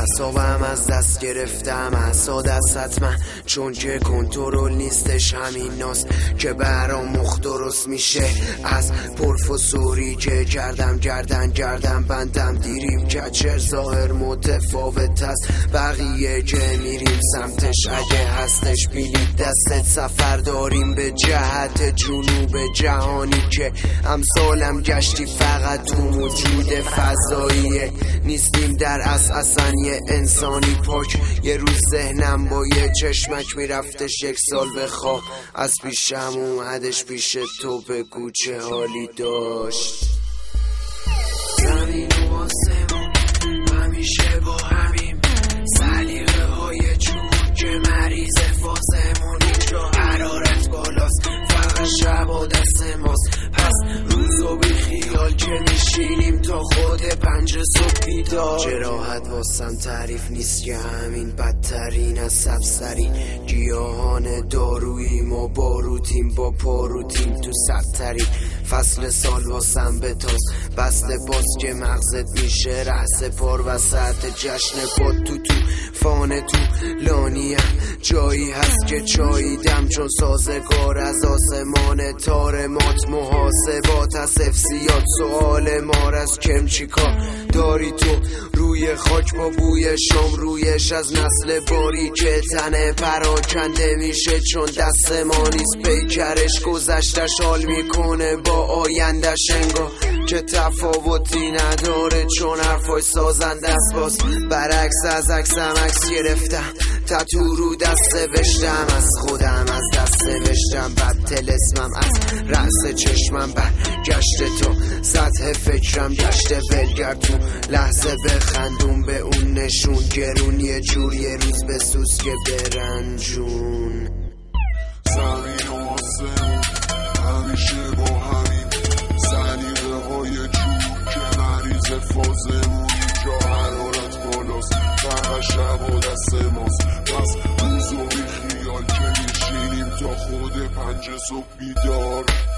اعصابم از دست گرفتم، اعصا دست من چون که کنترل نیستش. همین ناس که برام مخ درست میشه از پرفسوری که کردم. گردن بندم دیریم کچر ظاهر متفاوت است بقیه که میریم سمتش. اگه هستش بینید دستت سفر داریم به جهت جنوب جهانی که امثالم گشتی فقط تو موجود فضاییه. نیستیم در اصلا یه انسانی پاک. یه روز ذهنم با یه چشمک میرفتش 1 سال به خواب، از پیشم اومدش پیش تو بگو چه حالی داشت. زمین و آسمون همیشه با همیم سلیقه های چون که مریض فازمون. اینجا حرارت بالاست فقط شب و دست ماست. پس روز و بی خیال که میشینیم تا خود 5 صبح بیدار. جراحت واسم تعریف نیست که همین بدترین از سبسرین گیاهان داروییم و باروتیم با پاروتیم تو سبترین فصل سال واسم بتاز بسته باز که مغزت میشه رأس پار وسط جشن پاد. تو فانه تو لانیم جایی هست که چاییدم چون سازگار از آسمان تار مات. محاسبات از افسیات سوال مار از کم چیکار داری تو روی خاک با بوی شام رویش از نسل باری که تنه پراکنده میشه چون دست ما نیست. پیکرش گذشتش حال میکنه با آیندش انگار که تفاوتی نداره چون حرفای سازنده است. باز برعکس از عکسم عکس گرفتم تتو رو دست نوشتم از خودم از دست نوشتم بعد تلسمم از رأس چشمم برگشته تو سطح فکرم گشته ولگرد تو لحظه بخندون به اون نشون گرون یه جور یه روز به سوز که برنجون. زمین و آسمون همیشه با همین سلیقه های جور که مریض فازمون. اینجا حرارت بالاست فقط شب و دست ماست. پس روز و بی خیال که میشینیم تا خود 5 صبح بیدار.